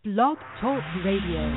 Blog Talk Radio.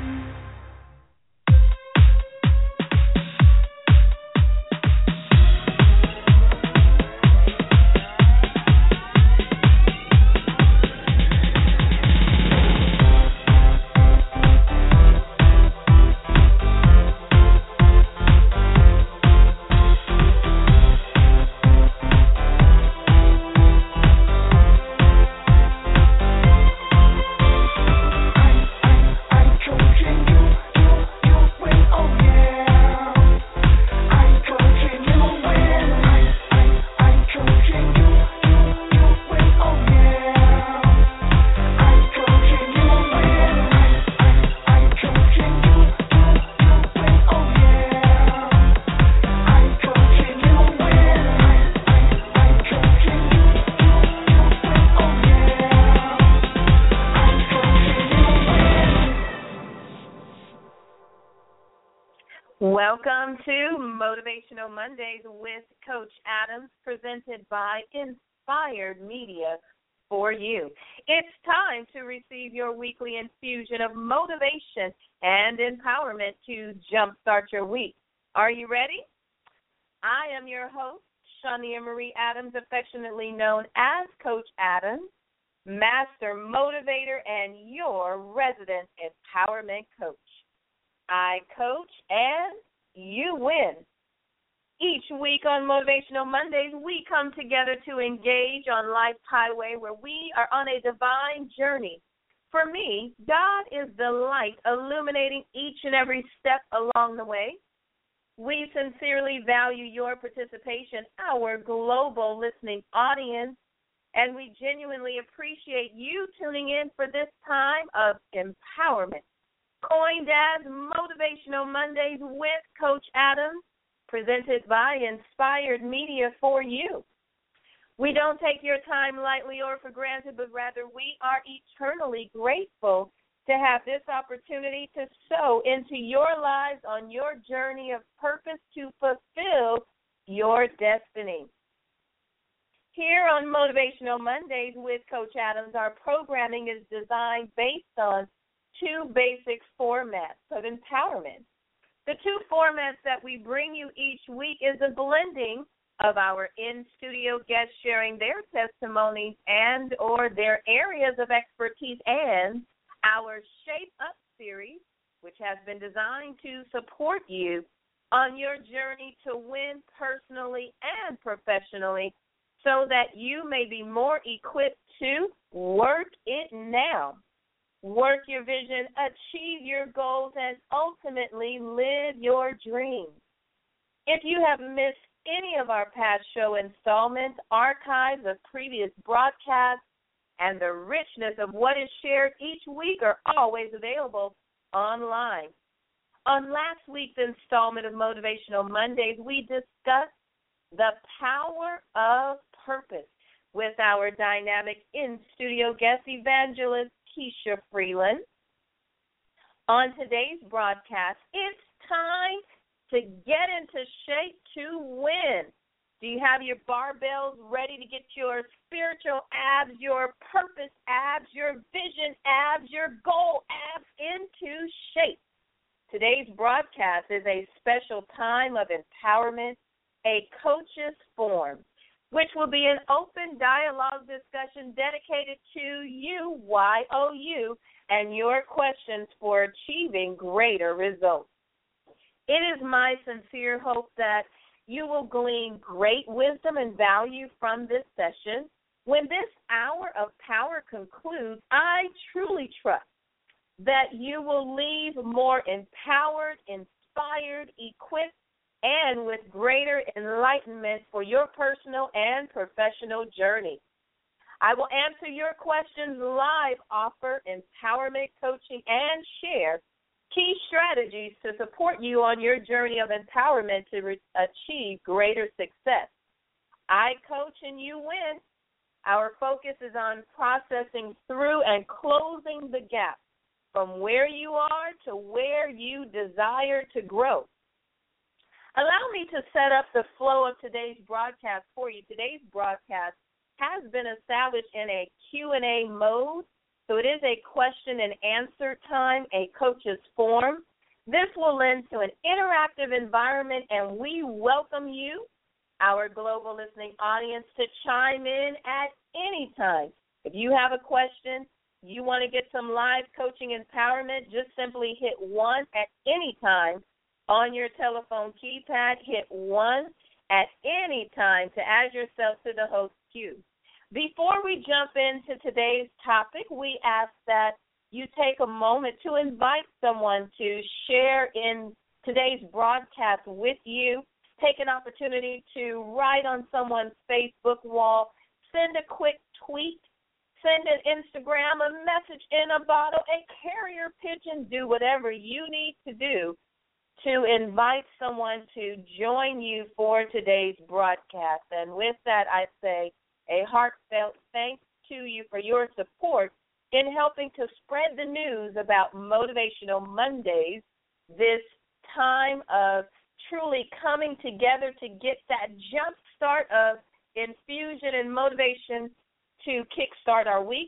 Welcome to Motivational Mondays with Coach Adams, presented by Inspired Media for you. It's time to receive your weekly infusion of motivation and empowerment to jumpstart your week. Are you ready? I am your host, Shania Marie Adams, affectionately known as Coach Adams, Master Motivator and your resident empowerment coach. I coach and you win. Each week on Motivational Mondays, we come together to engage on life's highway where we are on a divine journey. For me, God is the light illuminating each and every step along the way. We sincerely value your participation, our global listening audience, and we genuinely appreciate you tuning in for this time of empowerment. Coined as Motivational Mondays with Coach Adams, presented by Inspired Media for you. We don't take your time lightly or for granted, but rather we are eternally grateful to have this opportunity to sow into your lives on your journey of purpose to fulfill your destiny. Here on Motivational Mondays with Coach Adams, our programming is designed based on two basic formats of empowerment. The two formats that we bring you each week is a blending of our in-studio guests sharing their testimonies and or their areas of expertise, and our Shape Up series, which has been designed to support you on your journey to win personally and professionally so that you may be more equipped to work it now. Work your vision, achieve your goals, and ultimately live your dreams. If you have missed any of our past show installments, archives of previous broadcasts, and the richness of what is shared each week are always available online. On last week's installment of Motivational Mondays, we discussed the power of purpose with our dynamic in-studio guest evangelist, Keisha Freeland. On today's broadcast, it's time to get into shape to win. Do you have your barbells ready to get your spiritual abs, your purpose abs, your vision abs, your goal abs into shape? Today's broadcast is a special time of empowerment, a coach's forum, which will be an open dialogue discussion dedicated to you, YOU, and your questions for achieving greater results. It is my sincere hope that you will glean great wisdom and value from this session. When this hour of power concludes, I truly trust that you will leave more empowered, inspired, equipped, and with greater enlightenment for your personal and professional journey. I will answer your questions live, offer empowerment coaching, and share key strategies to support you on your journey of empowerment to achieve greater success. I coach and you win. Our focus is on processing through and closing the gap from where you are to where you desire to grow. Allow me to set up the flow of today's broadcast for you. Today's broadcast has been established in a Q&A mode So it is a question and answer time, a coach's forum. This will lend to an interactive environment, and we welcome you, our global listening audience, to chime in at any time. If you have a question, you want to get some live coaching empowerment, just simply hit 1 at any time on your telephone keypad. Hit 1 at any time to add yourself to the host queue. Before we jump into today's topic, we ask that you take a moment to invite someone to share in today's broadcast with you. Take an opportunity to write on someone's Facebook wall, send a quick tweet, send an Instagram, a message in a bottle, a carrier pigeon, do whatever you need to do to invite someone to join you for today's broadcast. And with that, I say a heartfelt thanks to you for your support in helping to spread the news about Motivational Mondays, this time of truly coming together to get that jump start of infusion and motivation to kickstart our week.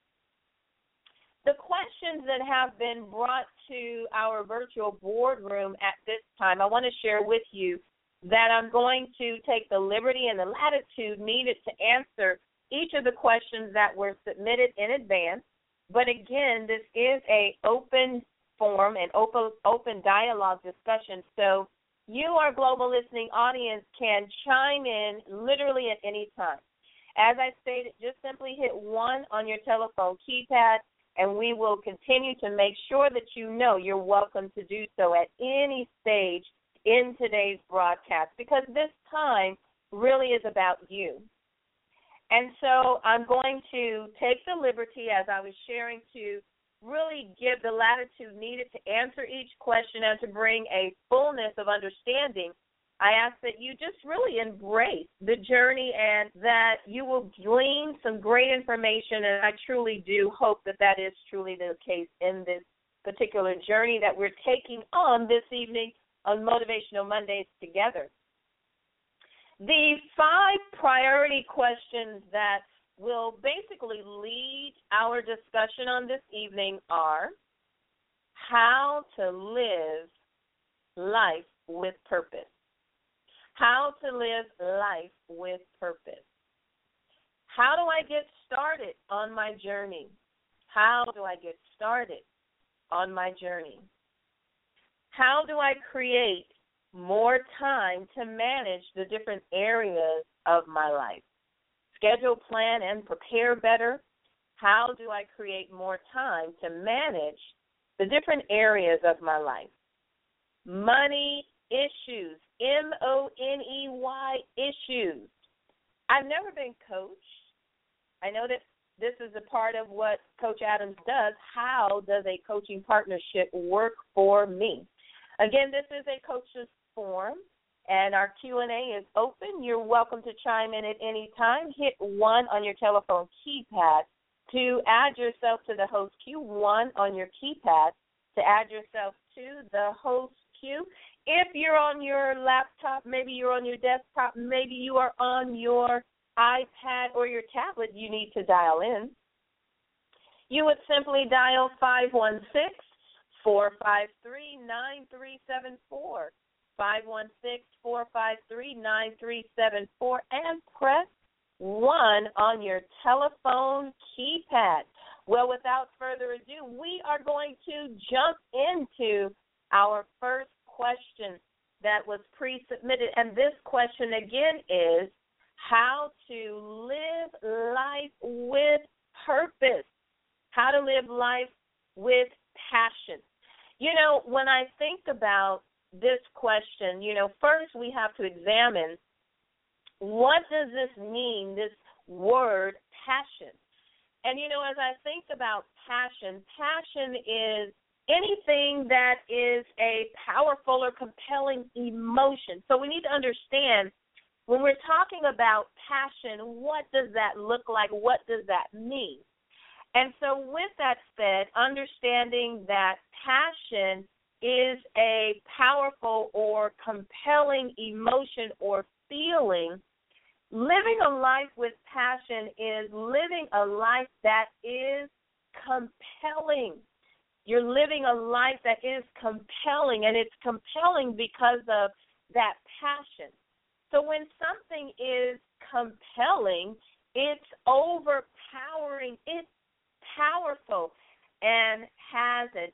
The questions that have been brought to our virtual boardroom at this time, I want to share with you that I'm going to take the liberty and the latitude needed to answer each of the questions that were submitted in advance. But again, this is an open forum and open dialogue discussion, so you, our global listening audience, can chime in literally at any time. As I stated, just simply hit 1 on your telephone keypad, and we will continue to make sure that you know you're welcome to do so at any stage in today's broadcast, because this time really is about you. And so I'm going to take the liberty, as I was sharing, to really give the latitude needed to answer each question and to bring a fullness of understanding. I ask that you just really embrace the journey and that you will glean some great information, and I truly do hope that that is truly the case in this particular journey that we're taking on this evening on Motivational Mondays together. The 5 priority questions that will basically lead our discussion on this evening are: how to live life with purpose. How to live life with purpose. How do I get started on my journey? How do I get started on my journey? How do I create more time to manage the different areas of my life? Schedule, plan, and prepare better. How do I create more time to manage the different areas of my life? Money issues, MONEY issues. I've never been coached. I know that this is a part of what Coach Adams does. How does a coaching partnership work for me? Again, this is a coach's forum, and our Q&A is open. You're welcome to chime in at any time. Hit 1 on your telephone keypad to add yourself to the host queue. 1 on your keypad to add yourself to the host queue. If you're on your laptop, maybe you're on your desktop, maybe you are on your iPad or your tablet, you need to dial in. You would simply dial 516-453-9374, 516-453-9374, and press 1 on your telephone keypad. Well, without further ado, we are going to jump into our first question that was pre-submitted, and this question again is how to live life with purpose, how to live life with passion. You know, when I think about this question, first we have to examine what does this mean, this word passion. And, as I think about passion, passion is anything that is a powerful or compelling emotion. So we need to understand when we're talking about passion, what does that look like? What does that mean? And so with that said, understanding that passion is a powerful or compelling emotion or feeling, living a life with passion is living a life that is compelling. You're living a life that is compelling, and it's compelling because of that passion. So when something is compelling, it's overpowering, it's powerful, and has an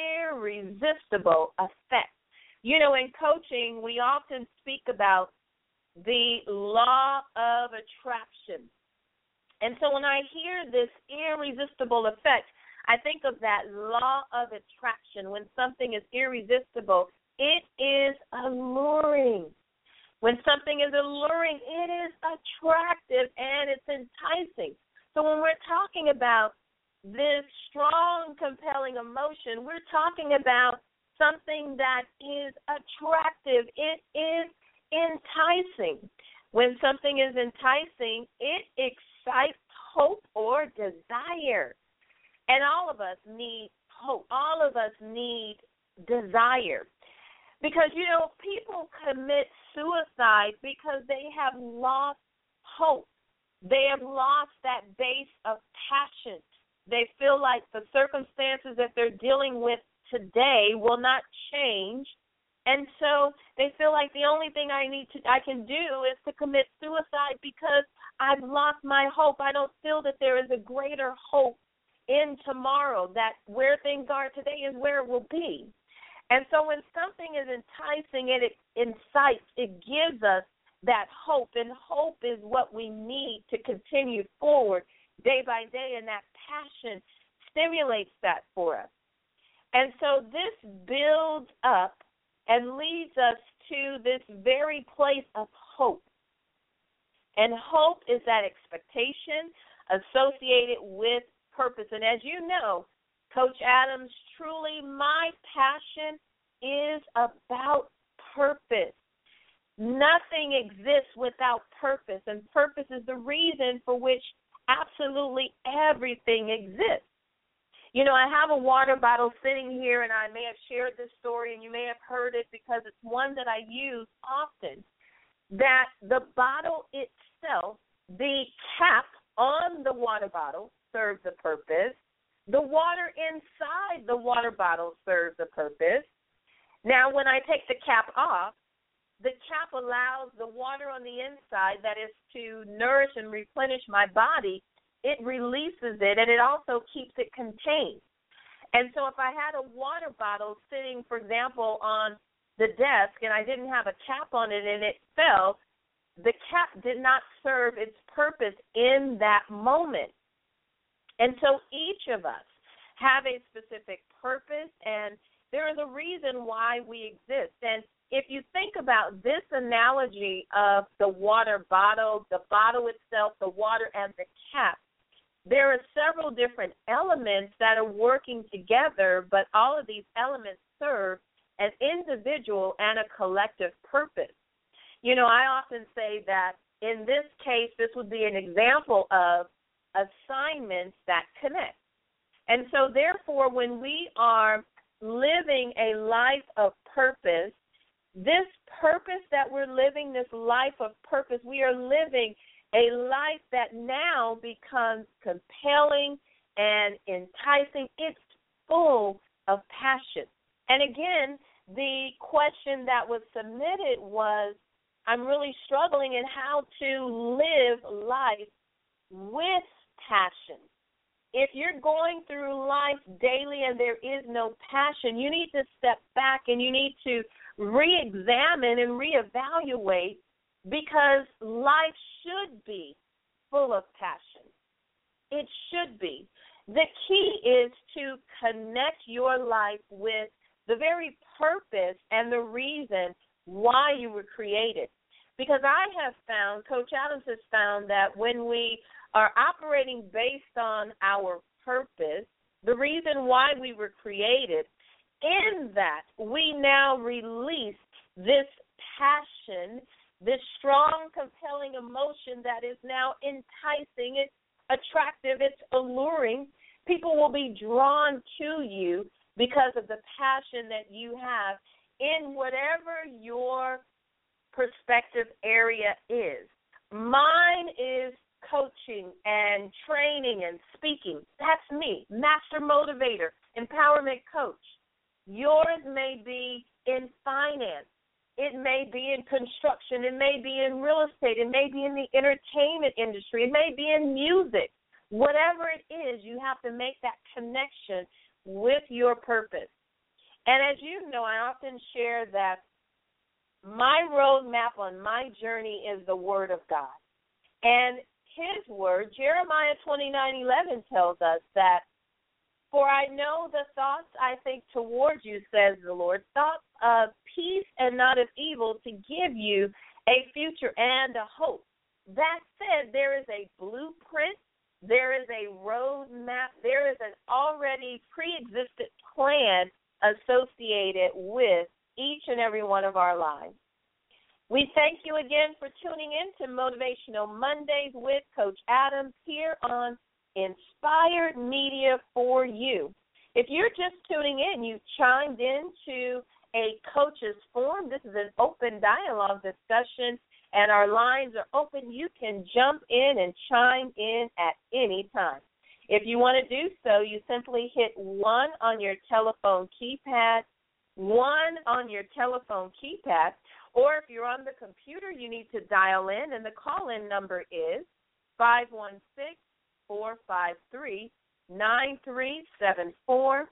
irresistible effect. You know, in coaching, we often speak about the law of attraction. And so when I hear this irresistible effect, I think of that law of attraction. When something is irresistible, it is alluring. When something is alluring, it is attractive and it's enticing. So when we're talking about this strong, compelling emotion, we're talking about something that is attractive. It is enticing. When something is enticing, it excites hope or desire. And all of us need hope. All of us need desire. Because, you know, people commit suicide because they have lost hope. They have lost that base of passion. They feel like the circumstances that they're dealing with today will not change. And so they feel like the only thing I can do is to commit suicide because I've lost my hope. I don't feel that there is a greater hope in tomorrow, that where things are today is where it will be. And so when something is enticing, it incites, it gives us that hope, and hope is what we need to continue forward day by day, and that passion stimulates that for us. And so this builds up and leads us to this very place of hope. And hope is that expectation associated with purpose. And as you know, Coach Adams, truly my passion is about purpose. Nothing exists without purpose, and purpose is the reason for which absolutely everything exists. You know, I have a water bottle sitting here, and I may have shared this story, and you may have heard it because it's one that I use often, that the bottle itself, the cap on the water bottle serves a purpose. The water inside the water bottle serves a purpose. Now, when I take the cap off, the cap allows the water on the inside, that is to nourish and replenish my body, it releases it, and it also keeps it contained. And so if I had a water bottle sitting, for example, on the desk and I didn't have a cap on it and it fell, the cap did not serve its purpose in that moment. And so each of us have a specific purpose, and there is a reason why we exist. And if you think about this analogy of the water bottle, the bottle itself, the water, and the cap, there are several different elements that are working together, but all of these elements serve an individual and a collective purpose. You know, I often say that in this case, this would be an example of assignments that connect. And so, therefore, when we are living a life of purpose, this purpose that we're living, this life of purpose, we are living a life that now becomes compelling and enticing. It's full of passion. And again, the question that was submitted was, I'm really struggling in how to live life with passion. If you're going through life daily and there is no passion, you need to step back and you need to re-examine and reevaluate, because life should be full of passion. It should be. The key is to connect your life with the very purpose and the reason why you were created. Because I have found, Coach Adams has found, that when we are operating based on our purpose, the reason why we were created, in that we now release this passion, this strong, compelling emotion that is now enticing, it's attractive, it's alluring. People will be drawn to you because of the passion that you have in whatever your perspective area is. Mine is coaching and training and speaking. That's me, master motivator, empowerment coach. Yours may be in finance. It may be in construction. It may be in real estate. It may be in the entertainment industry. It may be in music. Whatever it is, you have to make that connection with your purpose. And as you know, I often share that my roadmap on my journey is the Word of God. And His Word, Jeremiah 29:11, tells us that, "For I know the thoughts I think towards you, says the Lord, thoughts of peace and not of evil, to give you a future and a hope." That said, there is a blueprint, there is a roadmap, there is an already pre-existent plan associated with each and every one of our lives. We thank you again for tuning in to Motivational Mondays with Coach Adams here on Inspired Media for You. If you're just tuning in, you chimed into a coach's forum. This is an open dialogue discussion, and our lines are open. You can jump in and chime in at any time. If you want to do so, you simply hit 1 on your telephone keypad, 1 on your telephone keypad, or if you're on the computer, you need to dial in, and the call-in number is 516-453-9374,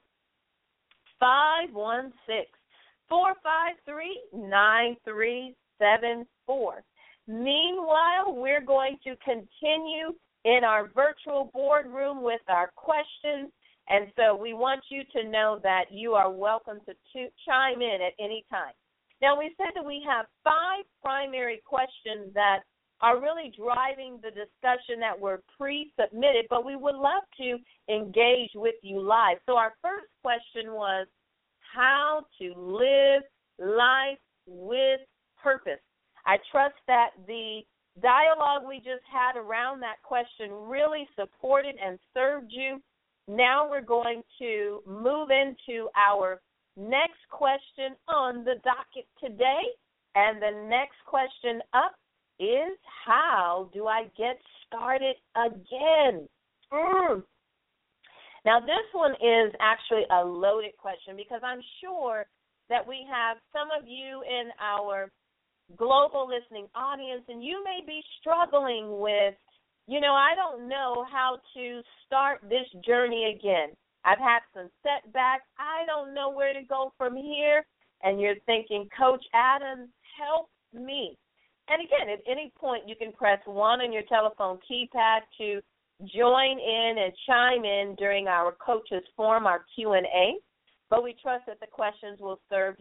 516-453-9374. Meanwhile, we're going to continue in our virtual boardroom with our questions, and so we want you to know that you are welcome to chime in at any time. Now, we said that we have 5 primary questions that are really driving the discussion that were pre-submitted, but we would love to engage with you live. So our first question was how to live life with purpose. I trust that the dialogue we just had around that question really supported and served you. Now we're going to move into our next question on the docket today, and the next question up is, how do I get started again? Now, this one is actually a loaded question because I'm sure that we have some of you in our global listening audience, and you may be struggling with, I don't know how to start this journey again. I've had some setbacks. I don't know where to go from here. And you're thinking, Coach Adams, help me. And again, at any point, you can press 1 on your telephone keypad to join in and chime in during our Coaches Forum, our Q&A. But we trust that the questions will serve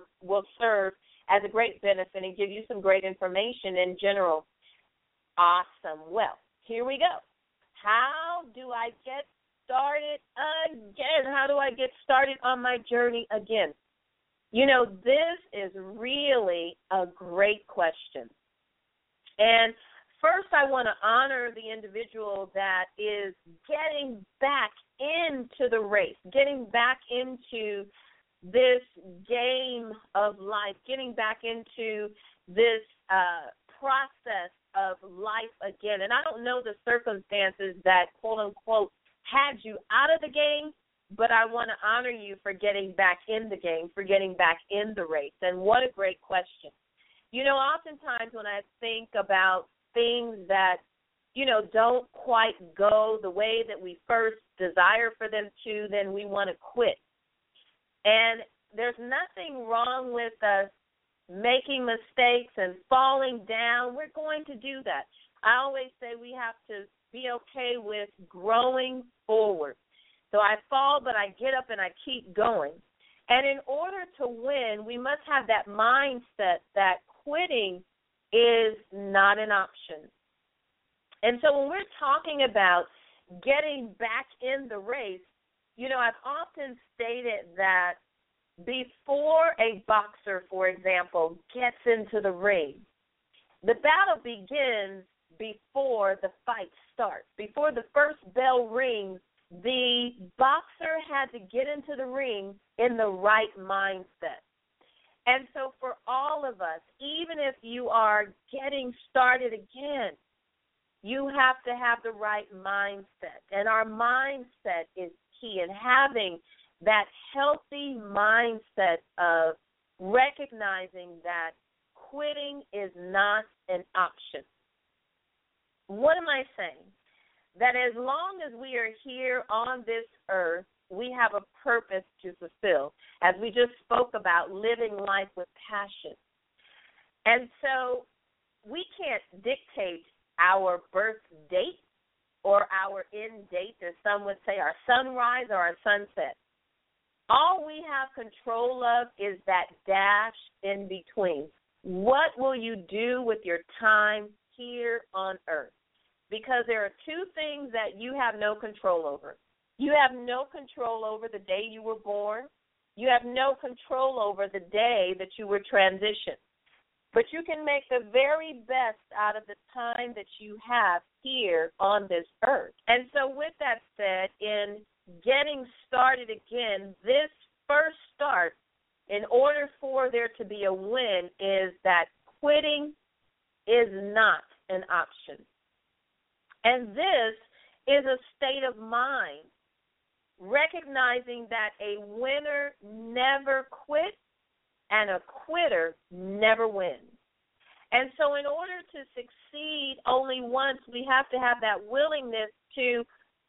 as a great benefit and give you some great information in general. Awesome. Well, here we go. How do I get started again? How do I get started on my journey again? This is really a great question. And first, I want to honor the individual that is getting back into the race, getting back into this game of life, getting back into this process of life again. And I don't know the circumstances that, quote unquote, had you out of the game, but I want to honor you for getting back in the game, for getting back in the race. And what a great question. Oftentimes when I think about things that, don't quite go the way that we first desire for them to, then we want to quit. And there's nothing wrong with us making mistakes and falling down. We're going to do that. I always say we have to be okay with growing forward. So I fall, but I get up and I keep going. And in order to win, we must have that mindset that quitting is not an option. And so when we're talking about getting back in the race, I've often stated that before a boxer, for example, gets into the ring, the battle begins before the fight starts. Before the first bell rings, the boxer had to get into the ring in the right mindset. And so for all of us, even if you are getting started again, You have to have the right mindset. And our mindset is key. And having that healthy mindset of recognizing that quitting is not an option. What am I saying? That as long as we are here on this earth, we have a purpose to fulfill, as we just spoke about, living life with passion. And so we can't dictate our birth date or our end date, as some would say, our sunrise or our sunset. All we have control of is that dash in between. What will you do with your time here on earth? Because there are two things that you have no control over. You have no control over the day you were born. You have no control over the day that you were transitioned. But you can make the very best out of the time that you have here on this earth. And so with that said, in getting started again, this first start, in order for there to be a win, is that quitting is not an option. And this is a state of mind, recognizing that a winner never quits and a quitter never wins. And so in order to succeed only once, we have to have that willingness to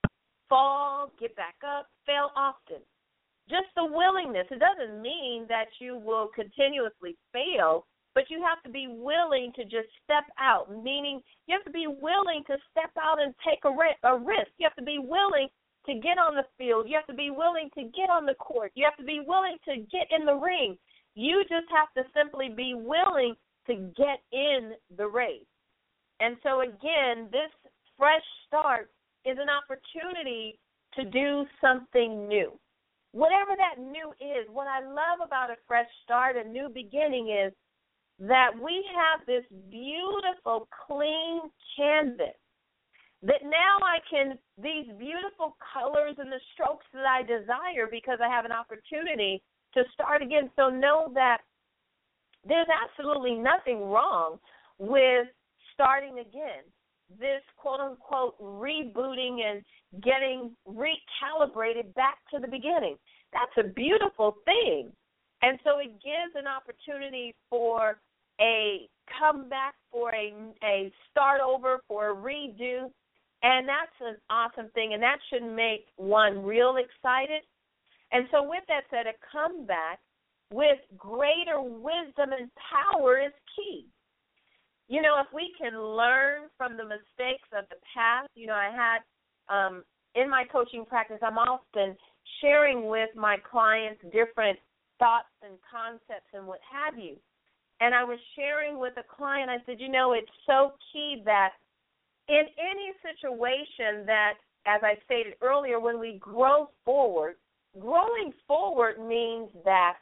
fall, get back up, fail often. Just the willingness. It doesn't mean that you will continuously fail, but you have to be willing to just step out, meaning you have to be willing to step out and take a risk. You have to be willing to get on the field. You have to be willing to get on the court. You have to be willing to get in the ring. You just have to simply be willing to get in the race. And so, again, this fresh start is an opportunity to do something new. Whatever that new is, what I love about a fresh start, a new beginning, is that we have this beautiful, clean canvas that now these beautiful colors and the strokes that I desire, because I have an opportunity to start again. So know that there's absolutely nothing wrong with starting again. This quote-unquote rebooting and getting recalibrated back to the beginning. That's a beautiful thing. And so it gives an opportunity for a comeback, for a start over, for a redo. And that's an awesome thing, and that should make one real excited. And so with that said, a comeback with greater wisdom and power is key. You know, if we can learn from the mistakes of the past, you know, I had in my coaching practice, I'm often sharing with my clients different thoughts and concepts and what have you. And I was sharing with a client, I said, you know, it's so key that in any situation that, as I stated earlier, when we grow forward, growing forward means that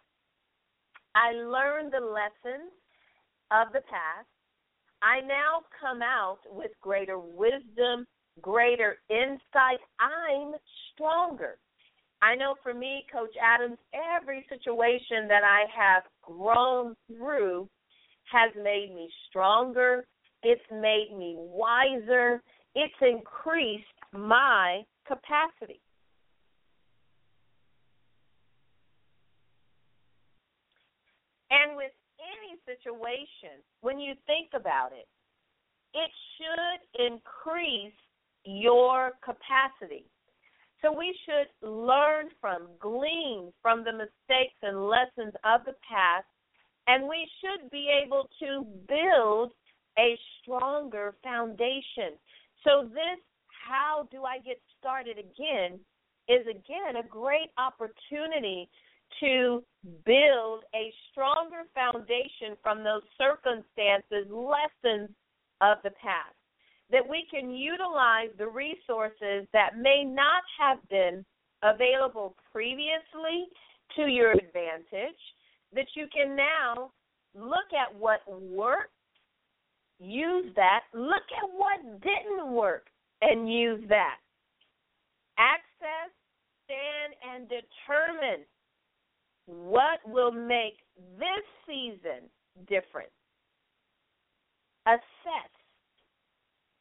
I learned the lessons of the past. I now come out with greater wisdom, greater insight. I'm stronger. I know for me, Coach Adams, every situation that I have grown through has made me stronger. It's made me wiser. It's increased my capacity. And with any situation, when you think about it, it should increase your capacity. So we should learn from, glean from the mistakes and lessons of the past, and we should be able to build a stronger foundation. So this, how do I get started again, is again a great opportunity to build a stronger foundation from those circumstances, lessons of the past, that we can utilize the resources that may not have been available previously to your advantage, that you can now look at what worked, use that, look at what didn't work, and use that. Access, stand, and determine what will make this season different. Assess,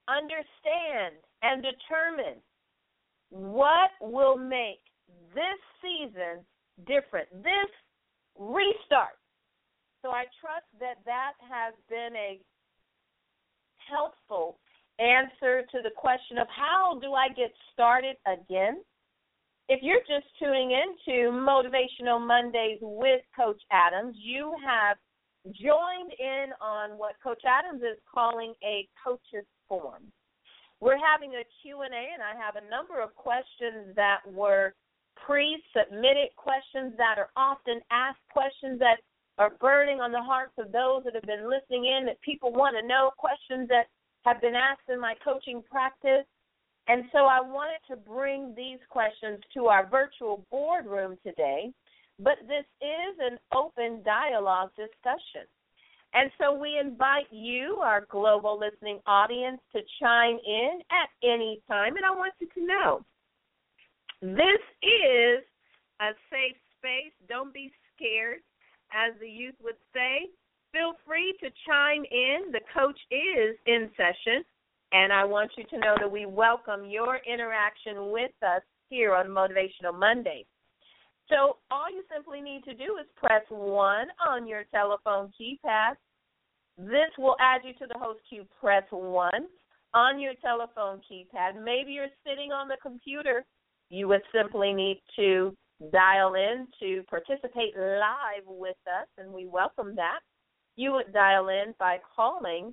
understand and determine what will make this season different, this restart. So I trust that that has been a helpful answer to the question of how do I get started again? If you're just tuning into Motivational Mondays with Coach Adams, you have joined in on what Coach Adams is calling a coach's forum. We're having a Q&A, and I have a number of questions that were pre-submitted, questions that are often asked, questions that are burning on the hearts of those that have been listening in, that people want to know, questions that have been asked in my coaching practice. And so I wanted to bring these questions to our virtual boardroom today, but this is an open dialogue discussion. And so we invite you, our global listening audience, to chime in at any time. And I want you to know, this is a safe space. Don't be scared, as the youth would say. Feel free to chime in. The coach is in session. And I want you to know that we welcome your interaction with us here on Motivational Monday. So all you simply need to do is press 1 on your telephone keypad. This will add you to the host queue. Press 1 on your telephone keypad. Maybe you're sitting on the computer. You would simply need to dial in to participate live with us, and we welcome that. You would dial in by calling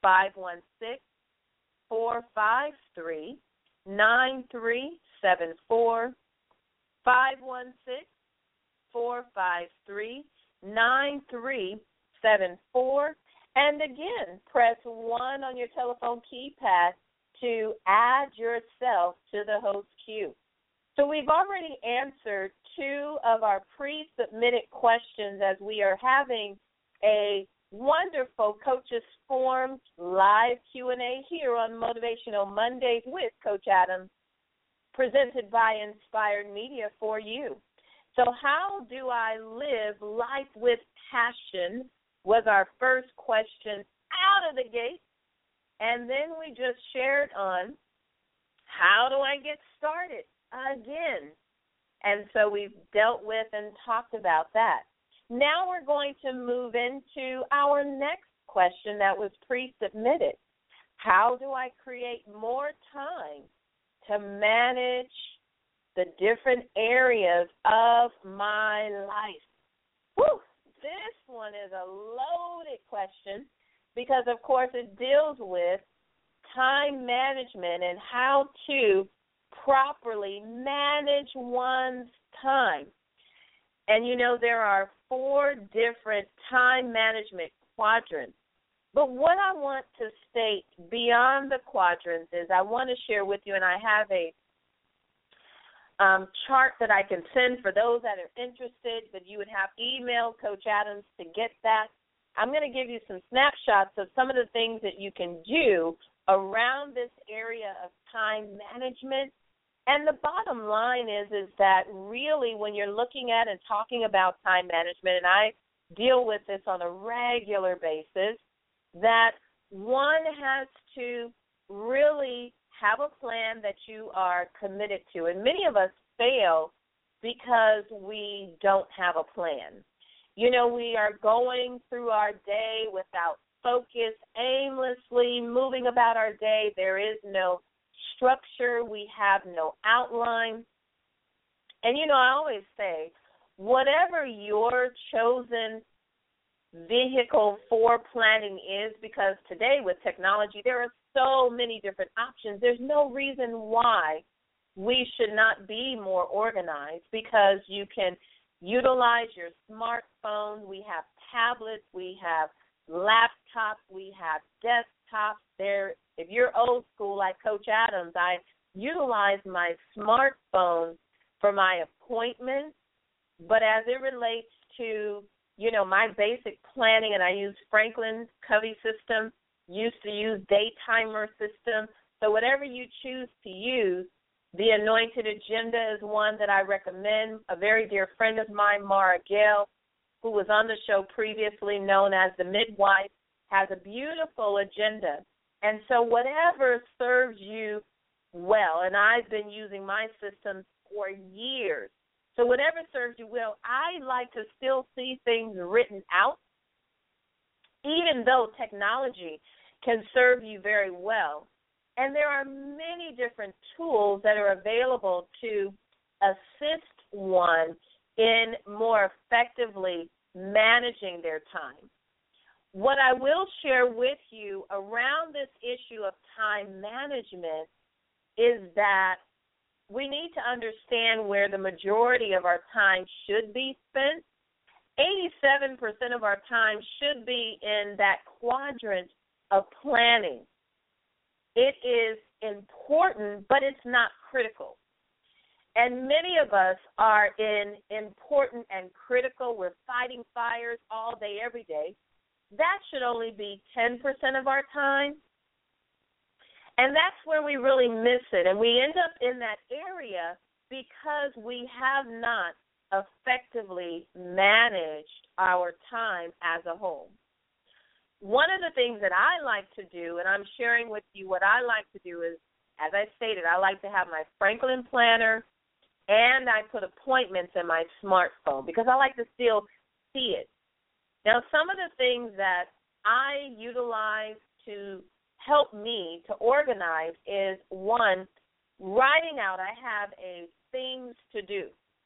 516-453-9374, 516-453-9374. And again, press 1 on your telephone keypad to add yourself to the host queue. So we've already answered 2 of our pre-submitted questions as we are having a wonderful Coaches Forum live Q&A here on Motivational Mondays with Coach Adams, presented by Inspired Media for you. So how do I live life with passion was our first question out of the gate. And then we just shared on how do I get started again. And so we've dealt with and talked about that. Now we're going to move into our next question that was pre-submitted. How do I create more time to manage the different areas of my life? Whew, this one is a loaded question because, of course, it deals with time management and how to properly manage one's time. And, you know, there are 4 different time management quadrants. But what I want to state beyond the quadrants is I want to share with you, and I have a chart that I can send for those that are interested, but you would have email Coach Adams to get that. I'm going to give you some snapshots of some of the things that you can do around this area of time management. And the bottom line is that really when you're looking at and talking about time management, and I deal with this on a regular basis, that one has to really have a plan that you are committed to. And many of us fail because we don't have a plan. You know, we are going through our day without focus, aimlessly moving about our day. There is no structure. We have no outline. And, you know, I always say, whatever your chosen vehicle for planning is, because today with technology there are so many different options, there's no reason why we should not be more organized, because you can utilize your smartphone. We have tablets, we have laptops, we have desktops. If you're old school like Coach Adams, I utilize my smartphone for my appointments, but as it relates to, you know, my basic planning, and I use Franklin's Covey system, used to use Daytimer system. So whatever you choose to use, the Anointed Agenda is one that I recommend. A very dear friend of mine, Mara Gale, who was on the show previously, known as the Midwife, has a beautiful agenda And so whatever serves you well, and I've been using my system for years, so whatever serves you well, I like to still see things written out, even though technology can serve you very well. And there are many different tools that are available to assist one in more effectively managing their time. What I will share with you around this issue of time management is that we need to understand where the majority of our time should be spent. 87% of our time should be in that quadrant of planning. It is important, but it's not critical. And many of us are in important and critical. We're fighting fires all day, every day. That should only be 10% of our time. And that's where we really miss it. And we end up in that area because we have not effectively managed our time as a whole. One of the things that I like to do, and I'm sharing with you what I like to do is, as I stated, I like to have my Franklin planner and I put appointments in my smartphone because I like to still see it. Now, some of the things that I utilize to help me to organize is, one, writing out. I have a things to do.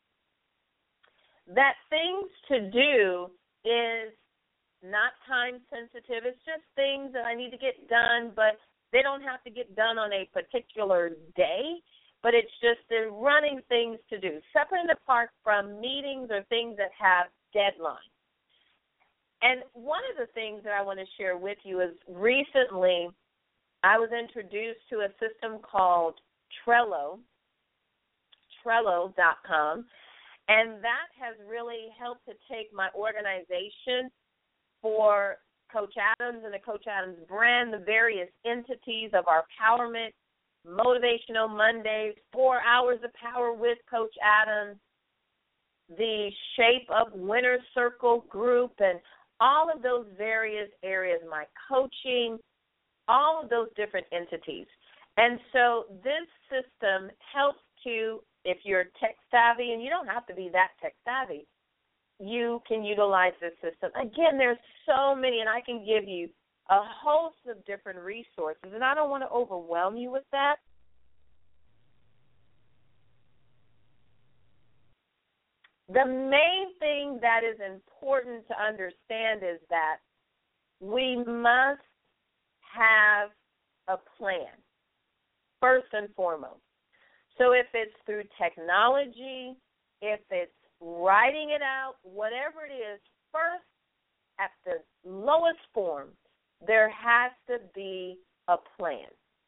That things to do is not time sensitive. It's just things that I need to get done, but they don't have to get done on a particular day, but it's just the running things to do, separate and apart from meetings or things that have deadlines. And one of the things that I want to share with you is recently I was introduced to a system called Trello, Trello.com, and that has really helped to take my organization for Coach Adams and the Coach Adams brand, the various entities of our empowerment, Motivational Mondays, 4 Hours of Power with Coach Adams, the Shape Up Winner Circle group, and all of those various areas, my coaching, all of those different entities. And so this system helps to, if you're tech savvy, and you don't have to be that tech savvy, you can utilize this system. Again, there's so many, and I can give you a host of different resources, and I don't want to overwhelm you with that. The main thing that is important to understand is that we must have a plan, first and foremost. So if it's through technology, if it's writing it out, whatever it is, first, at the lowest form, there has to be a plan.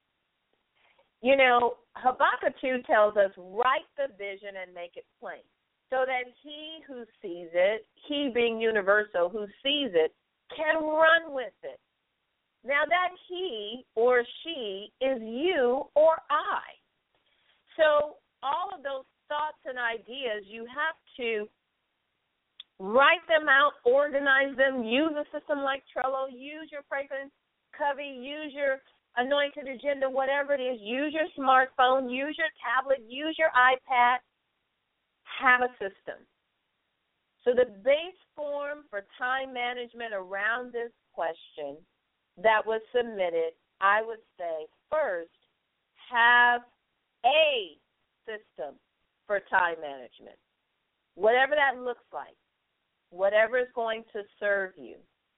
You know, Habakkuk 2 tells us, write the vision and make it plain, so that he who sees it, he being universal, who sees it, can run with it. Now that he or she is you or I. So all of those thoughts and ideas, you have to write them out, organize them, use a system like Trello, use your Franklin Covey, use your Anointed Agenda, whatever it is, use your smartphone, use your tablet, use your iPad, have a system. So the base form for time management around this question that was submitted, I would say, first, have a system for time management, whatever that looks like, whatever is going to serve you.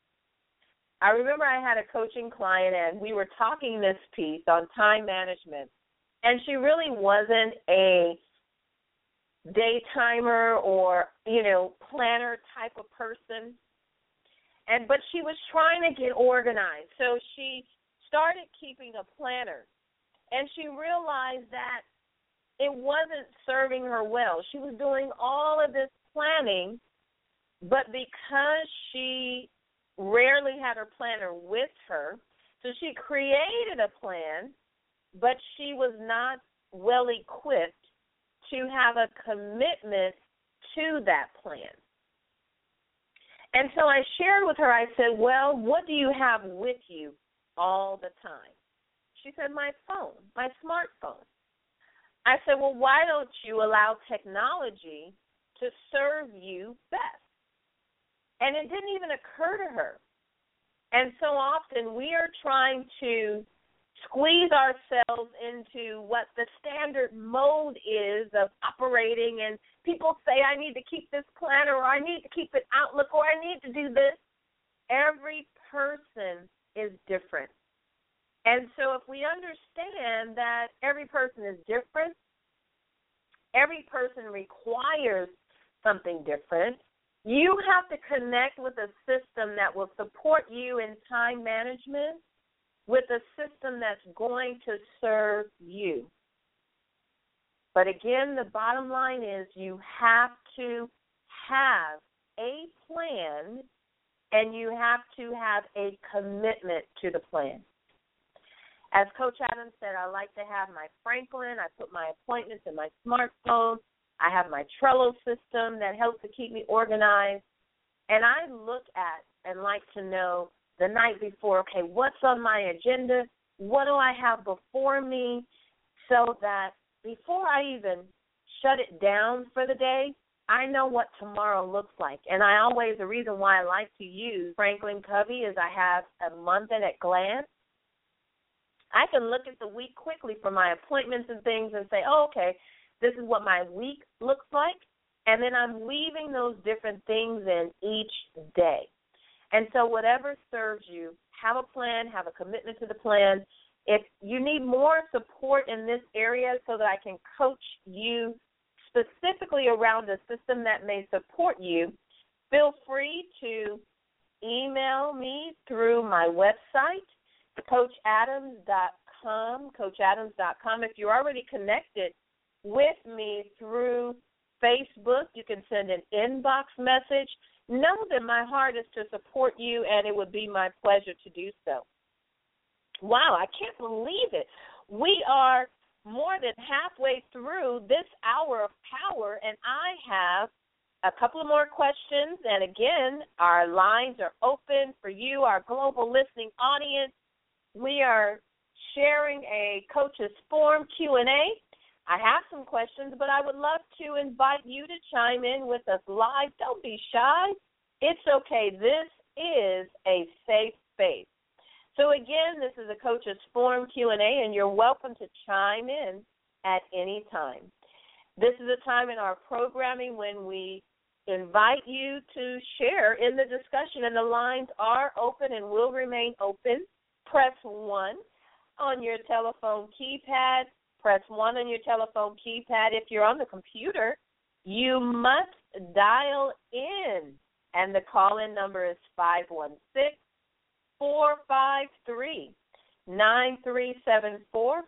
I remember I had a coaching client, and we were talking this piece on time management, and she really wasn't a day timer or, planner type of person, but she was trying to get organized. So she started keeping a planner, and she realized that it wasn't serving her well. She was doing all of this planning, but because she rarely had her planner with her, so she created a plan, but she was not well equipped to have a commitment to that plan. And so I shared with her, I said, well, what do you have with you all the time? She said, my phone, my smartphone. I said, well, why don't you allow technology to serve you best? And it didn't even occur to her. And so often we are trying to squeeze ourselves into what the standard mode is of operating, and people say, I need to keep this planner, or I need to keep an Outlook, or I need to do this. Every person is different. And so if we understand that every person is different, every person requires something different, you have to connect with a system that will support you in time management, with a system that's going to serve you. But again, the bottom line is you have to have a plan, and you have to have a commitment to the plan. As Coach Adams said, I like to have my Franklin. I put my appointments in my smartphone. I have my Trello system that helps to keep me organized. And I look at and like to know the night before, okay, what's on my agenda? What do I have before me? So that before I even shut it down for the day, I know what tomorrow looks like. And the reason why I like to use Franklin Covey is I have a month at a glance. I can look at the week quickly for my appointments and things and say, oh, okay, this is what my week looks like. And then I'm weaving those different things in each day. And so whatever serves you, have a plan, have a commitment to the plan. If you need more support in this area so that I can coach you specifically around a system that may support you, feel free to email me through my website, CoachAdams.com, CoachAdams.com. If you're already connected with me through Facebook, you can send an inbox message. Know that my heart is to support you, and it would be my pleasure to do so. Wow, I can't believe it. We are more than halfway through this hour of power, and I have a couple of more questions. And again, our lines are open for you, our global listening audience. We are sharing a Coach's Forum Q&A. I have some questions, but I would love to invite you to chime in with us live. Don't be shy. It's okay. This is a safe space. So, again, this is a Coach's Forum Q&A, and you're welcome to chime in at any time. This is a time in our programming when we invite you to share in the discussion, and the lines are open and will remain open. Press 1 on your telephone keypad. Press 1 on your telephone keypad. If you're on the computer, you must dial in, and the call-in number is 516-453-9374,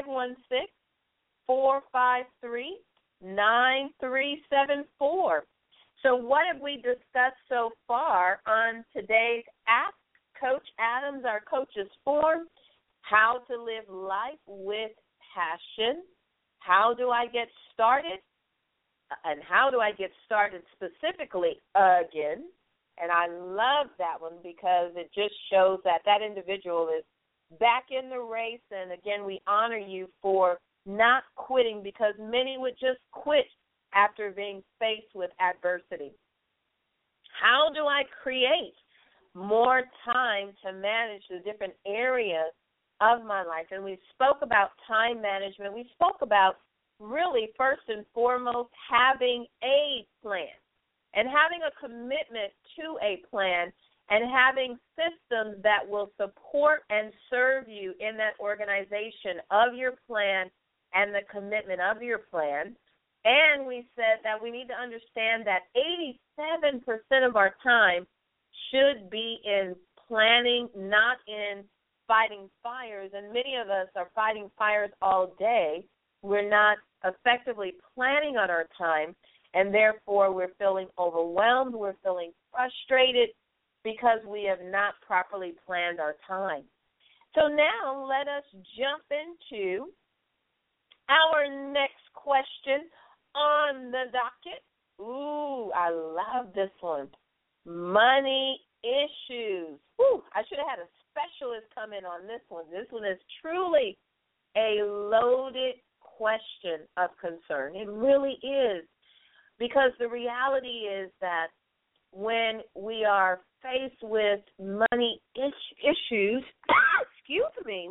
516-453-9374. So what have we discussed so far on today's Ask Coach Adams, our Coach's Forum? How to live life with passion. How do I get started? And how do I get started specifically again? And I love that one because it just shows that that individual is back in the race. And, again, we honor you for not quitting, because many would just quit after being faced with adversity. How do I create more time to manage the different areas of my life? And we spoke about time management. We spoke about really first and foremost having a plan and having a commitment to a plan and having systems that will support and serve you in that organization of your plan and the commitment of your plan. And we said that we need to understand that 87% of our time should be in planning, not in fighting fires. And many of us are fighting fires all day. We're not effectively planning on our time, and therefore we're feeling overwhelmed, we're feeling frustrated because we have not properly planned our time. So now let us jump into our next question on the docket. Ooh, I love this one. Money issues. Ooh, I should have had a specialist come in on this one. This one is truly a loaded question of concern. It really is, because the reality is that when we are faced with money issues, excuse me,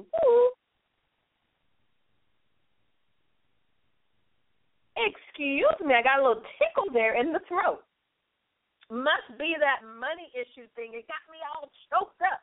I got a little tickle there in the throat. Must be that money issue thing. It got me all choked up.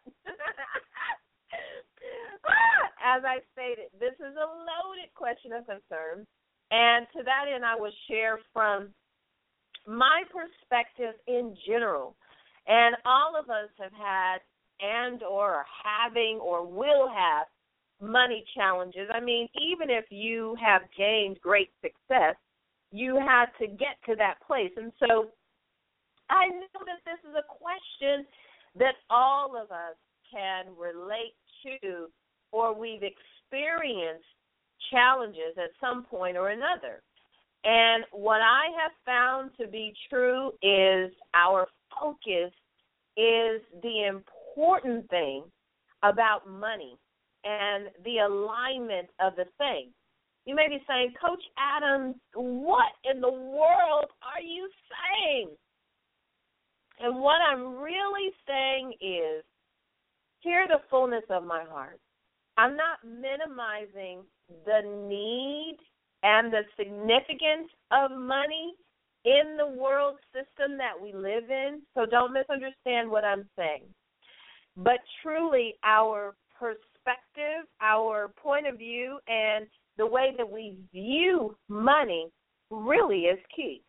As I stated, this is a loaded question of concern. And to that end, I will share from my perspective in general. And all of us have had and or are having or will have money challenges. I mean, even if you have gained great success, you had to get to that place. And so I know that this is a question that all of us can relate to, or we've experienced challenges at some point or another. And what I have found to be true is our focus is the important thing about money and the alignment of the thing. You may be saying, Coach Adams, what in the world are you saying? And what I'm really saying is, hear the fullness of my heart. I'm not minimizing the need and the significance of money in the world system that we live in, so don't misunderstand what I'm saying. But truly, our perspective, our point of view, and the way that we view money really is key.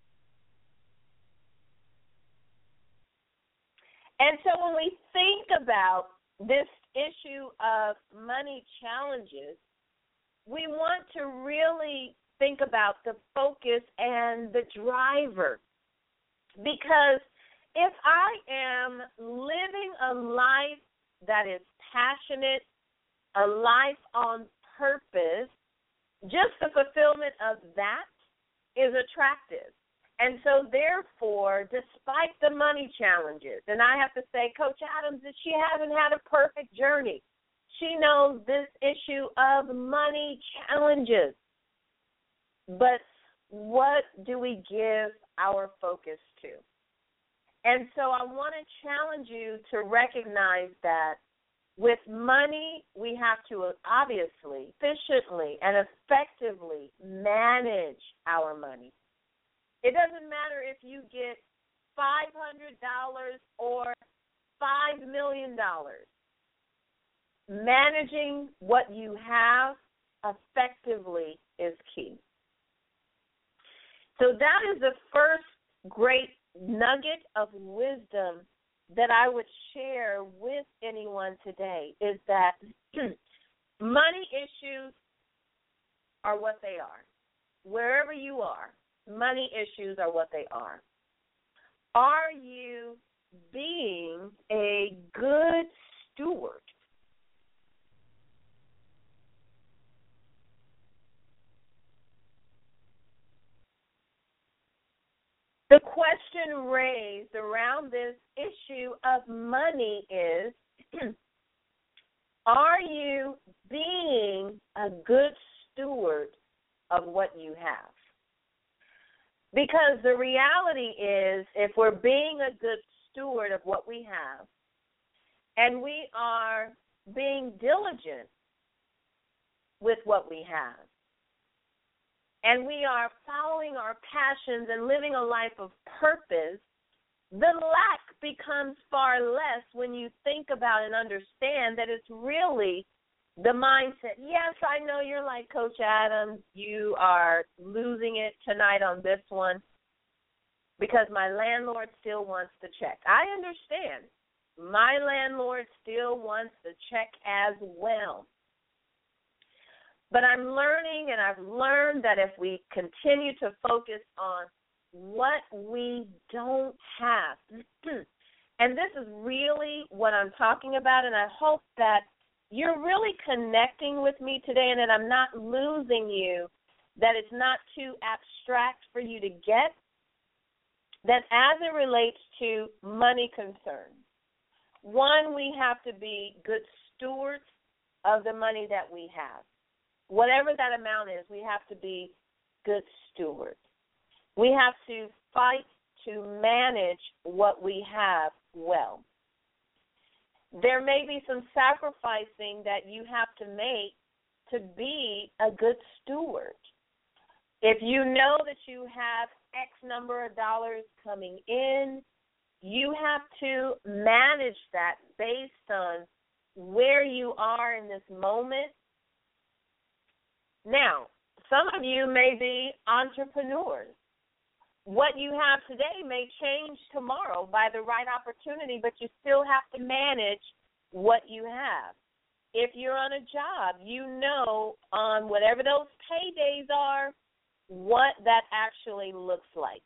And so when we think about this issue of money challenges, we want to really think about the focus and the driver. Because if I am living a life that is passionate, a life on purpose, just the fulfillment of that is attractive. And so, therefore, despite the money challenges, and I have to say, Coach Adams, that she hasn't had a perfect journey. She knows this issue of money challenges. But what do we give our focus to? And so I want to challenge you to recognize that with money, we have to obviously, efficiently, and effectively manage our money. It doesn't matter if you get $500 or $5 million. Managing what you have effectively is key. So that is the first great nugget of wisdom that I would share with anyone today, is that money issues are what they are. Wherever you are, money issues are what they are. Are you being a good steward? The question raised around this issue of money is, are you being a good steward of what you have? Because the reality is, if we're being a good steward of what we have, and we are being diligent with what we have, and we are following our passions and living a life of purpose, the lack becomes far less when you think about and understand that it's really the mindset. Yes, I know you're like Coach Adams. You are losing it tonight on this one because my landlord still wants the check. I understand. My landlord still wants the check as well. But I'm learning, and I've learned that if we continue to focus on what we don't have, and this is really what I'm talking about, and I hope that you're really connecting with me today and that I'm not losing you, that it's not too abstract for you to get, that as it relates to money concerns, One, we have to be good stewards of the money that we have. Whatever that amount is, we have to be good stewards. We have to fight to manage what we have well. There may be some sacrificing that you have to make to be a good steward. If you know that you have X number of dollars coming in, you have to manage that based on where you are in this moment. Now, some of you may be entrepreneurs. What you have today may change tomorrow by the right opportunity, but you still have to manage what you have. If you're on a job, you know on whatever those paydays are, what that actually looks like.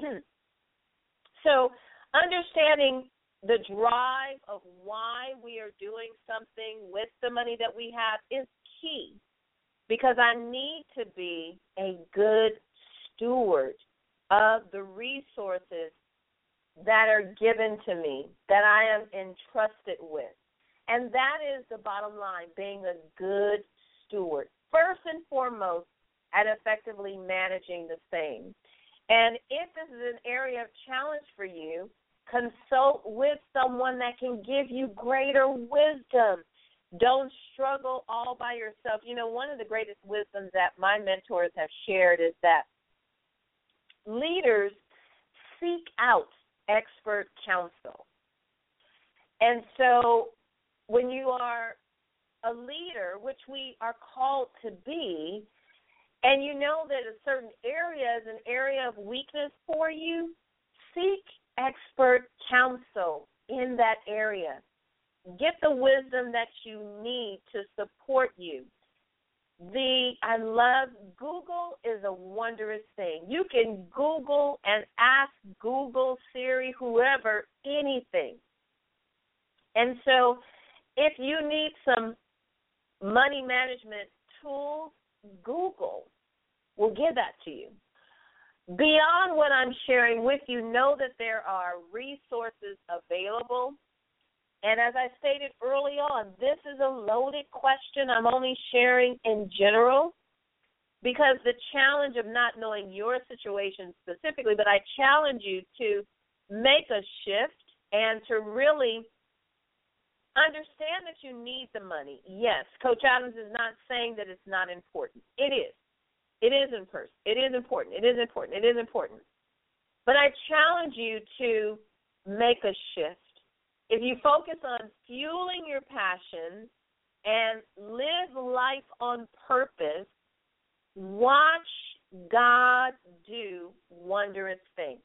So understanding the drive of why we are doing something with the money that we have is key, because I need to be a good steward of the resources that are given to me, that I am entrusted with. And that is the bottom line, being a good steward, first and foremost, at effectively managing the same. And if this is an area of challenge for you, consult with someone that can give you greater wisdom. Don't struggle all by yourself. You know, one of the greatest wisdoms that my mentors have shared is that leaders seek out expert counsel. And so when you are a leader, which we are called to be, and you know that a certain area is an area of weakness for you, seek expert counsel in that area. Get the wisdom that you need to support you. I love Google is a wondrous thing. You can Google and ask Google, Siri, whoever, anything. And so if you need some money management tools, Google will give that to you. Beyond what I'm sharing with you, know that there are resources available. And as I stated early on, this is a loaded question. I'm only sharing in general because the challenge of not knowing your situation specifically, but I challenge you to make a shift and to really understand that you need the money. Yes, Coach Adams is not saying that it's not important. It is. It is important. It is important. It is important. It is important. But I challenge you to make a shift. If you focus on fueling your passion and live life on purpose, watch God do wondrous things.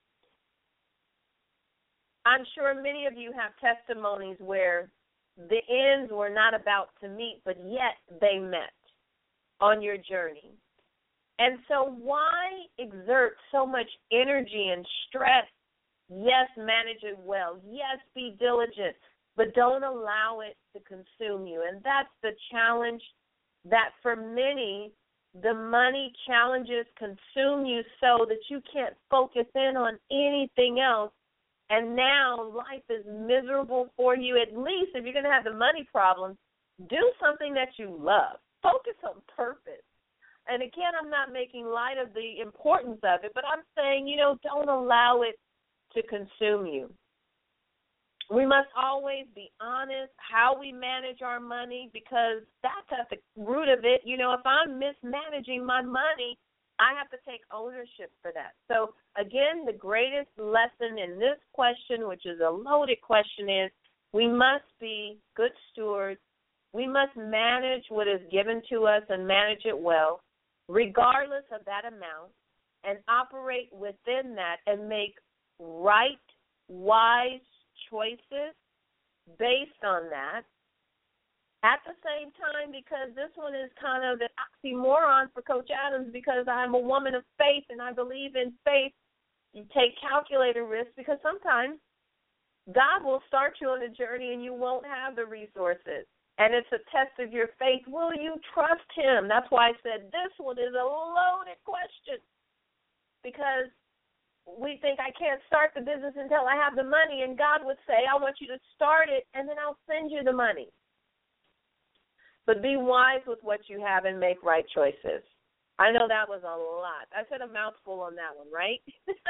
I'm sure many of you have testimonies where the ends were not about to meet, but yet they met on your journey. And so why exert so much energy and stress? Yes, manage it well. Yes, be diligent, but don't allow it to consume you. And that's the challenge, that for many, the money challenges consume you so that you can't focus in on anything else. And now life is miserable for you. At least if you're going to have the money problem, do something that you love. Focus on purpose. And again, I'm not making light of the importance of it, but I'm saying, don't allow it to consume you. We must always be honest how we manage our money, because that's at the root of it. If I'm mismanaging my money, I have to take ownership for that. So, again, the greatest lesson in this question, which is a loaded question, is we must be good stewards. We must manage what is given to us and manage it well, regardless of that amount, and operate within that and make right, wise choices based on that. At the same time, because this one is kind of an oxymoron for Coach Adams, because I'm a woman of faith and I believe in faith, you take calculated risks, because sometimes God will start you on a journey and you won't have the resources. And it's a test of your faith. Will you trust him? That's why I said this one is a loaded question, because we think I can't start the business until I have the money, and God would say, I want you to start it, and then I'll send you the money. But be wise with what you have and make right choices. I know that was a lot. I said a mouthful on that one, right?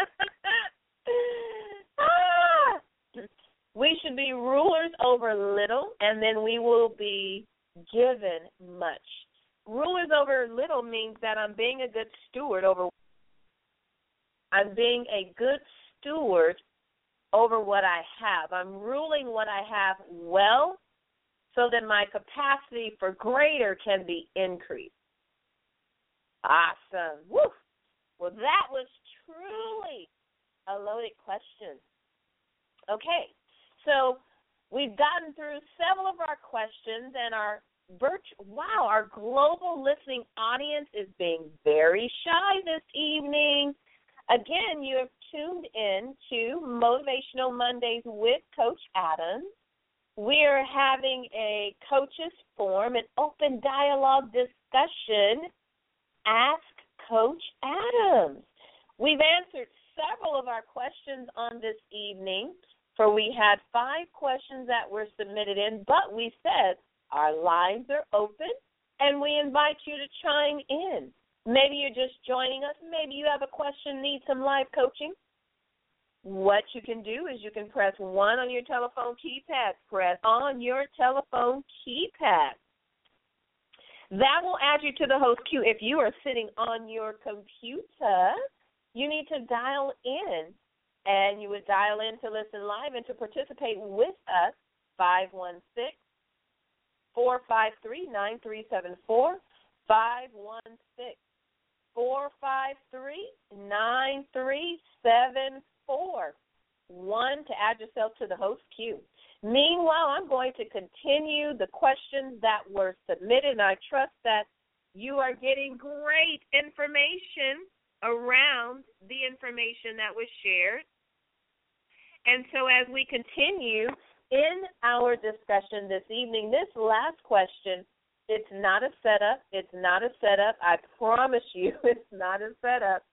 We should be rulers over little, and then we will be given much. Rulers over little means that I'm being a good steward over. I'm being a good steward over what I have. I'm ruling what I have well so that my capacity for greater can be increased. Awesome. Woo! Well, that was truly a loaded question. Okay, so we've gotten through several of our questions, and our global listening audience is being very shy this evening. Again, you have tuned in to Motivational Mondays with Coach Adams. We're having a coaches forum, an open dialogue discussion. Ask Coach Adams. We've answered several of our questions on this evening, for we had 5 questions that were submitted in, but we said our lines are open, and we invite you to chime in. Maybe you're just joining us. Maybe you have a question, need some live coaching. What you can do is you can press 1 on your telephone keypad. Press on your telephone keypad. That will add you to the host queue. If you are sitting on your computer, you need to dial in, and you would dial in to listen live and to participate with us, 516-453-9374, 516-453-9374. 1 to add yourself to the host queue. Meanwhile, I'm going to continue the questions that were submitted, and I trust that you are getting great information around the information that was shared. And so as we continue in our discussion this evening, this last question, it's not a setup. It's not a setup. I promise you it's not a setup.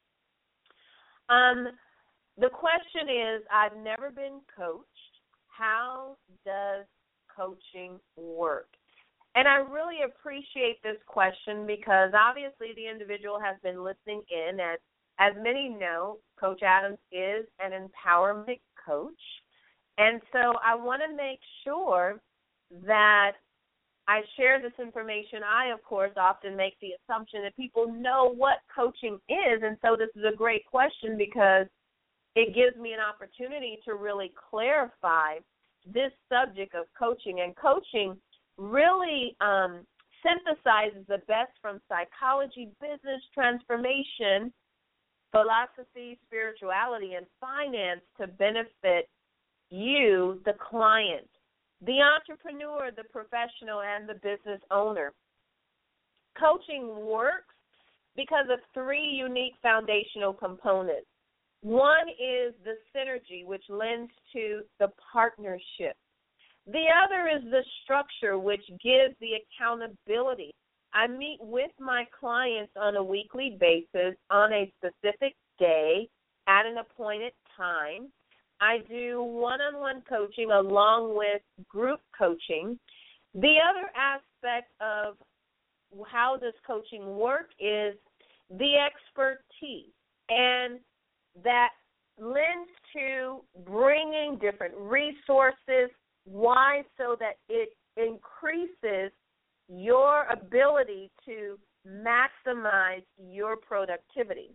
The question is, I've never been coached. How does coaching work? And I really appreciate this question because obviously the individual has been listening in. And as many know, Coach Adams is an empowerment coach. And so I want to make sure that I share this information. I, of course, often make the assumption that people know what coaching is. And so this is a great question because it gives me an opportunity to really clarify this subject of coaching. And coaching really synthesizes the best from psychology, business transformation, philosophy, spirituality, and finance to benefit you, the client, the entrepreneur, the professional, and the business owner. Coaching works because of 3 unique foundational components. One is the synergy, which lends to the partnership. The other is the structure, which gives the accountability. I meet with my clients on a weekly basis on a specific day at an appointed time. I do one-on-one coaching along with group coaching. The other aspect of how does coaching work is the expertise, and that lends to bringing different resources. Why? So that it increases your ability to maximize your productivity.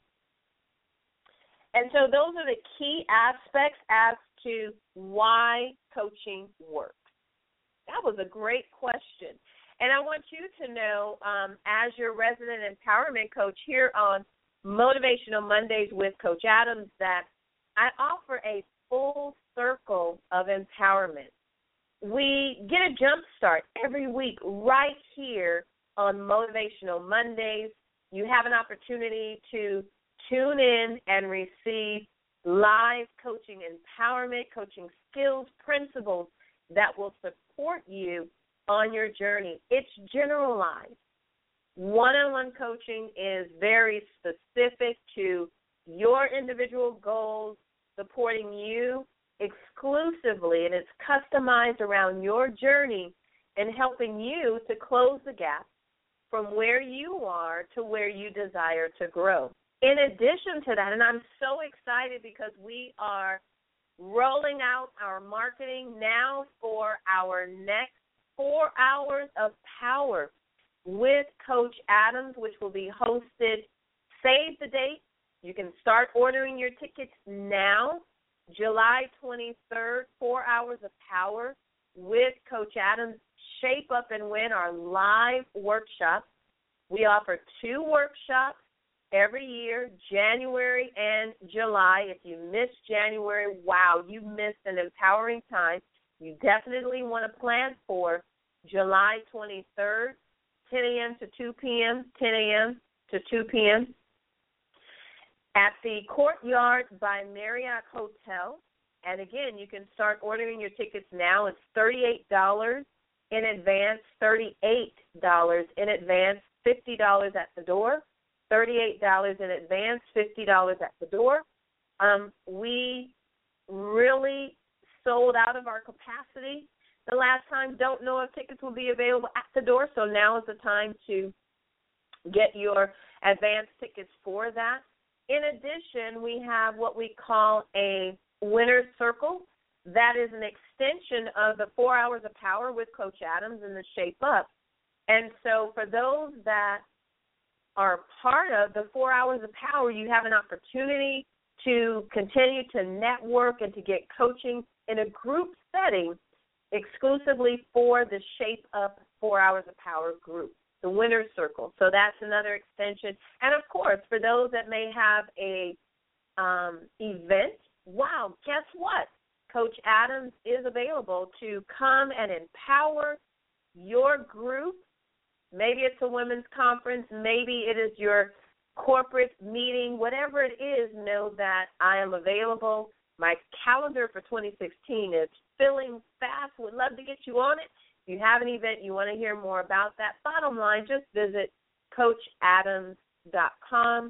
And so those are the key aspects as to why coaching works. That was a great question. And I want you to know, as your resident empowerment coach here on Motivational Mondays with Coach Adams, that I offer a full circle of empowerment. We get a jump start every week right here on Motivational Mondays. You have an opportunity to tune in and receive live coaching empowerment, coaching skills, principles that will support you on your journey. It's generalized. One-on-one coaching is very specific to your individual goals, supporting you exclusively, and it's customized around your journey and helping you to close the gap from where you are to where you desire to grow. In addition to that, and I'm so excited because we are rolling out our marketing now for our next 4 hours of power with Coach Adams, which will be hosted. Save the date. You can start ordering your tickets now, July 23rd, 4 hours of power with Coach Adams. Shape Up and Win, our live workshop. We offer 2 workshops every year, January and July. If you missed January, wow, you missed an empowering time. You definitely want to plan for July 23rd, 10 a.m. to 2 p.m., 10 a.m. to 2 p.m. at the Courtyard by Marriott Hotel. And again, you can start ordering your tickets now. It's $38 in advance, $38 in advance, $50 at the door. $38 in advance, $50 at the door. We really sold out of our capacity the last time. Don't know if tickets will be available at the door, so now is the time to get your advance tickets for that. In addition, we have what we call a Winner's Circle. That is an extension of the 4 hours of power with Coach Adams and the Shape Up. And so for those that are part of the 4 hours of power, you have an opportunity to continue to network and to get coaching in a group setting exclusively for the Shape Up 4 hours of power group, the Winner's Circle. So that's another extension. And, of course, for those that may have a event, wow, guess what? Coach Adams is available to come and empower your group. Maybe it's a women's conference. Maybe it is your corporate meeting. Whatever it is, know that I am available. My calendar for 2016 is filling fast. Would love to get you on it. If you have an event you want to hear more about that, bottom line, just visit CoachAdams.com,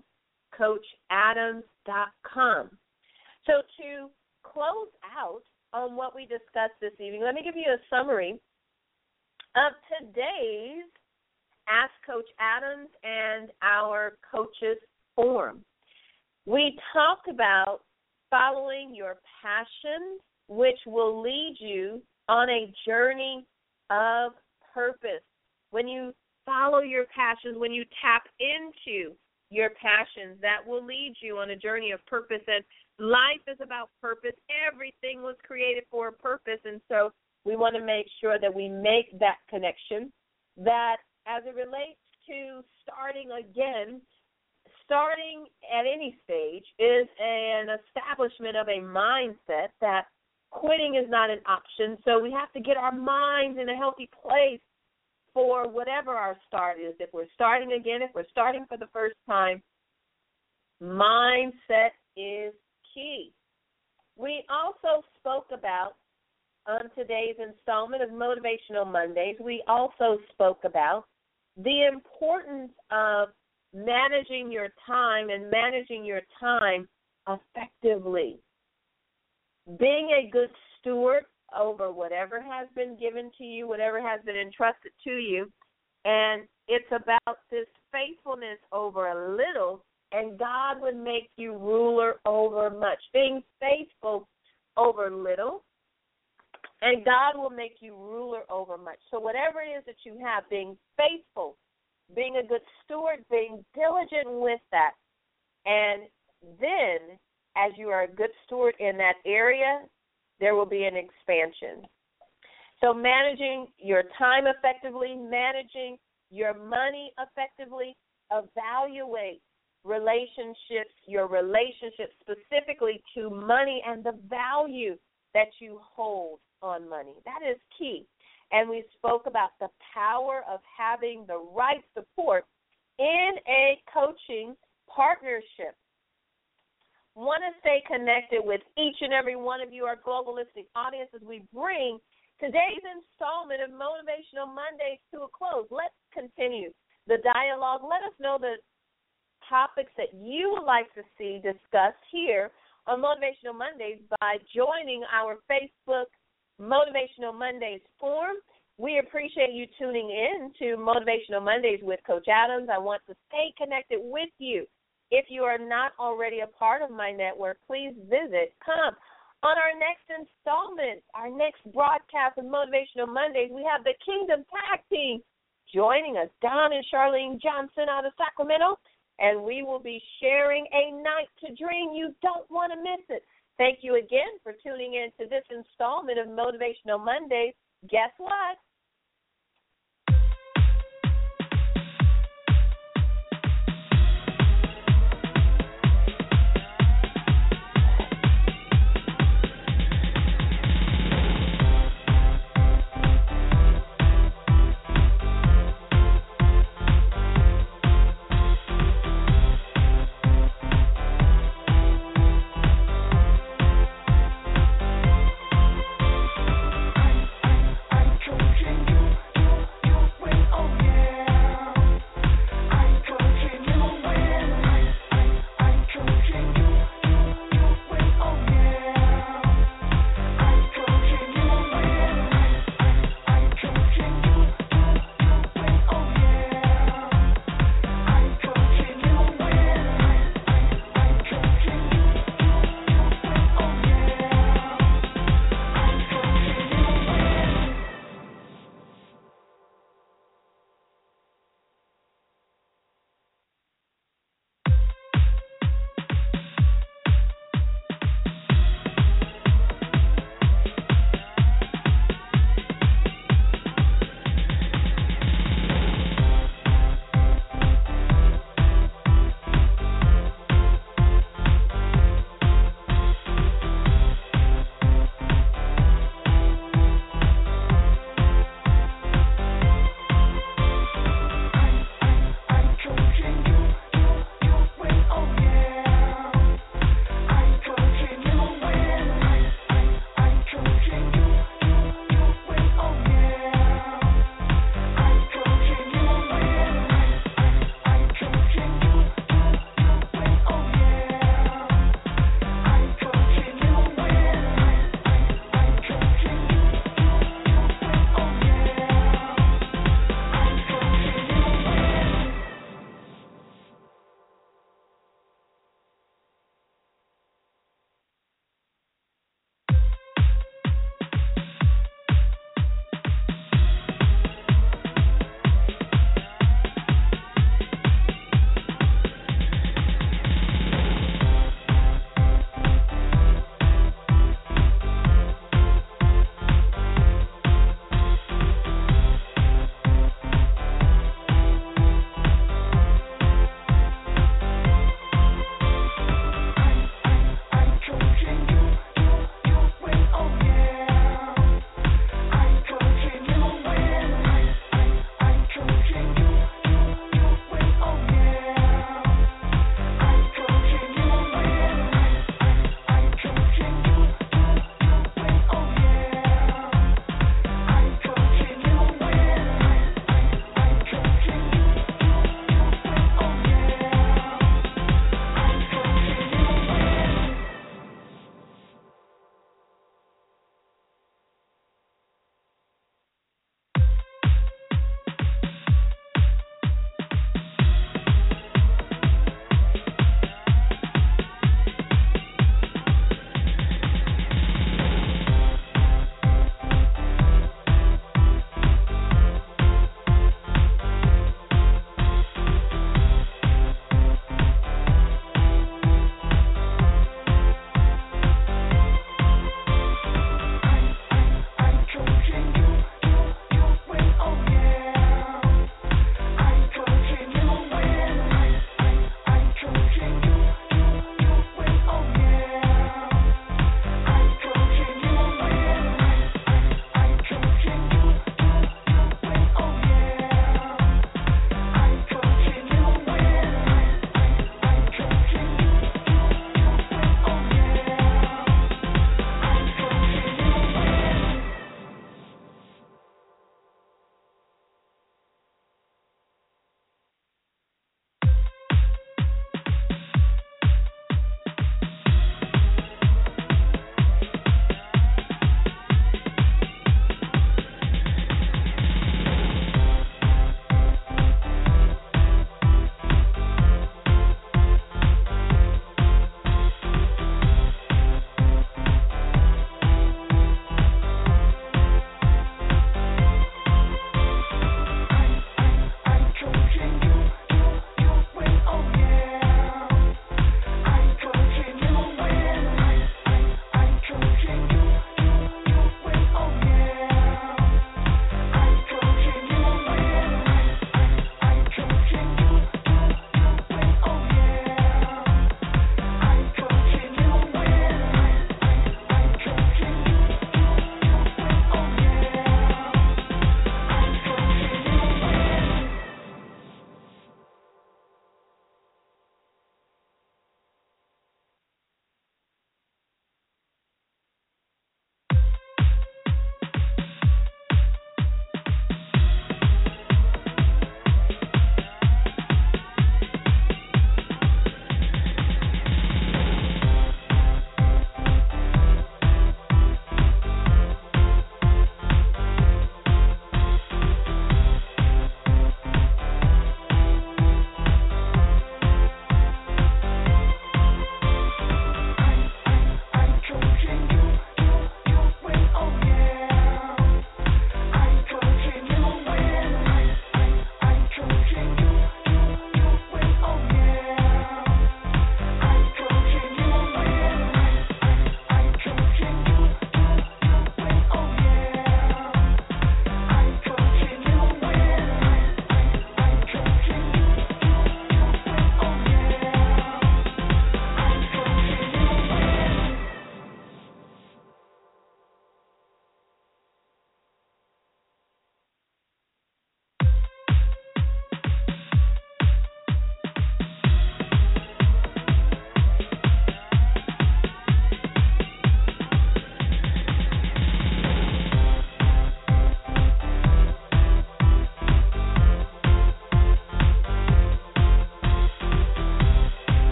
CoachAdams.com. So to close out on what we discussed this evening, let me give you a summary of today's Ask Coach Adams and our Coaches Forum. We talked about following your passion, which will lead you on a journey of purpose. When you follow your passions, when you tap into your passions, that will lead you on a journey of purpose. And life is about purpose. Everything was created for a purpose. And so we want to make sure that we make that connection, that as it relates to starting again, starting at any stage is an establishment of a mindset that quitting is not an option. So we have to get our minds in a healthy place for whatever our start is. If we're starting again, if we're starting for the first time, mindset is key. We also spoke about, on today's installment of Motivational Mondays, we also spoke about the importance of managing your time and managing your time effectively. Being a good steward over whatever has been given to you, whatever has been entrusted to you, and it's about this faithfulness over a little, and God would make you ruler over much. Being faithful over little, and God will make you ruler over much. So whatever it is that you have, being faithful, being a good steward, being diligent with that. And then, as you are a good steward in that area, there will be an expansion. So managing your time effectively, managing your money effectively, evaluate relationships, your relationships specifically to money and the value that you hold on money. That is key. And we spoke about the power of having the right support in a coaching partnership. Want to stay connected with each and every one of you, our global listening audience, as we bring today's installment of Motivational Mondays to a close. Let's continue the dialogue. Let us know the topics that you would like to see discussed here on Motivational Mondays by joining our Facebook Motivational Mondays forum. We appreciate you tuning in to Motivational Mondays with Coach Adams. I want to stay connected with you. If you are not already a part of my network, please come. On our next installment, our next broadcast of Motivational Mondays, we have the Kingdom Tag Team joining us, Don and Charlene Johnson out of Sacramento, and we will be sharing A Night to Dream. You don't want to miss it. Thank you again for tuning in to this installment of Motivational Mondays. Guess what?